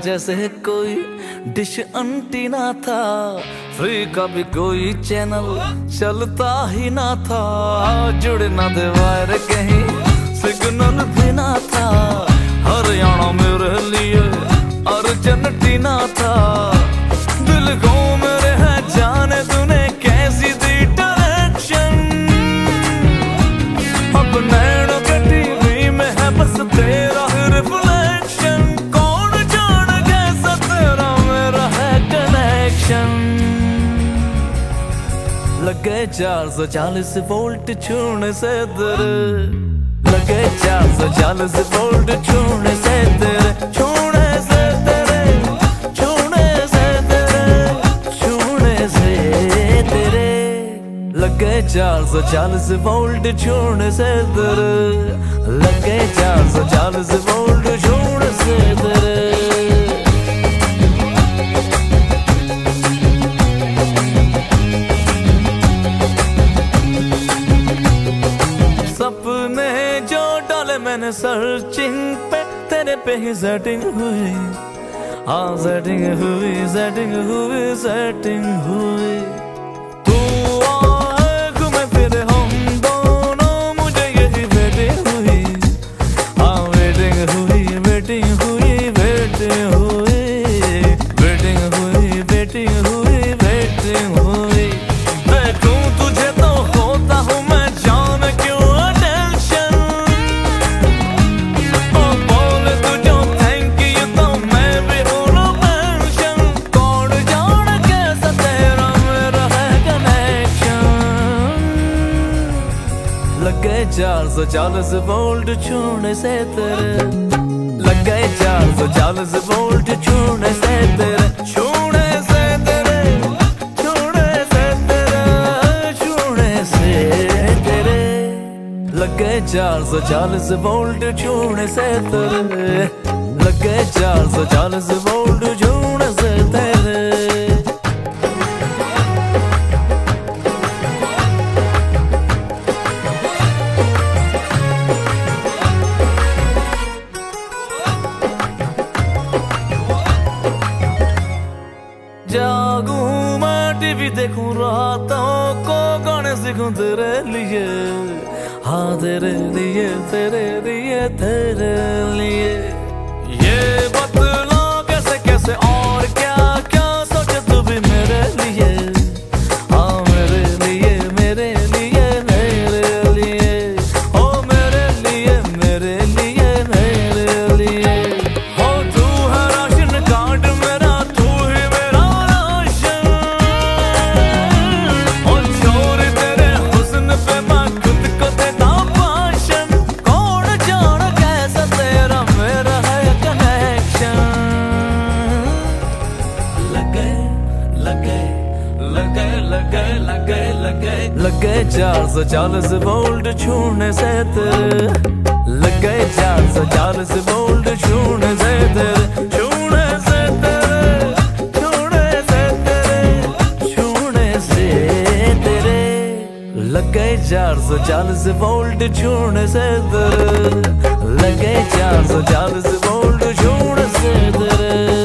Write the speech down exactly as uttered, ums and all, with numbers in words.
जैसे कोई dish antenna था, फ्री का भी कोई चैनल चलता ही ना था, जुड़ ना दे वायर कहीं सिग्नल भी ना था, हरियाणा मेरे लिए अर्जेंटीना था, दिल को मेरे है जाने तूने कैसी दी डायरेक्शन, अब नैनों के टीवी में है बस तेरा रिफ्लेक्शन, कौन जाने कैसा तेरा मेरा है कनेक्शन, लगे चार सौ चालीस वोल्ट छूने से तेरे, लगे चार सौ चालीस वोल्ट छूने से तेरे, छूने से तेरे, छूने से तेरे, छूने से तेरे, लगे चार सौ चालीस वोल्ट छूने से तेरे, लगे चार सौ चालीस वोल्ट छूने से तेरे। सपने जो डाले मैंने सर्चिंग पे, तेरे पे ही सेटिंग हुई, हाँ सेटिंग हुई, सेटिंग हुई, सेटिंग हुई, तू आए घूमे फिरे हम दोनों, मुझे यही वेटिंग हुई, हाँ वेटिंग हुई, वेटिंग हुई, वेटिंग हुई, वेटिंग हुई, वेटिंग हुई, वेटिंग हुई, देखूं तुझे तो होता हूँ मैं जान क्यों अटेंशन, ओ बोले तुझे थैंक यू तो मैं भी हूँ नो पेंशन, कौन जाने कैसा तेरा मेरा है कनेक्शन, लगे चार सौ चालीस वोल्ट छूने से तेरे, लगे चार सौ चालीस वोल्ट छूने से तेरे, छूने से तेरे, छूने से तेरे, छूने से तेरे, लगे चार सौ चालीस वोल्ट छूने से तेरे, लगे चार सौ चालीस वोल्ट छूने से तेरे। जागूं मैं टीवी देखूं रातों को, गाने सीखूं तेरे लिए, हाँ तेरे लिए, तेरे लिए, तेरे लिए, ये बतला कैसे कैसे और क्या क्या सोचे तू भी मेरे लिए, हाँ मेरे लिए, मेरे लिए, मेरे लिए, ओ मेरे लिए, मेरे लिए, मेरे लिए, हो तू है राशन कार्ड मेरा, तू ही मेरा राशन, ओ छोरी तेरे हुस्न पे मैं खुद को देता भाषण, कौन जाने कैसा तेरा मेरा है कनेक्शन, लगे लगे लगे लगे लगे लगे लगे चार सौ चालीस वोल्ट छूने से तेरे, लगे चार सौ चालीस वोल्ट छूने से तेरे, छूने से तेरे, छूने से तेरे, छूने से तेरे, लगे चार सौ चालीस वोल्ट छूने से तेरे, लगे चार सौ चालीस वोल्ट छूने से तेरे।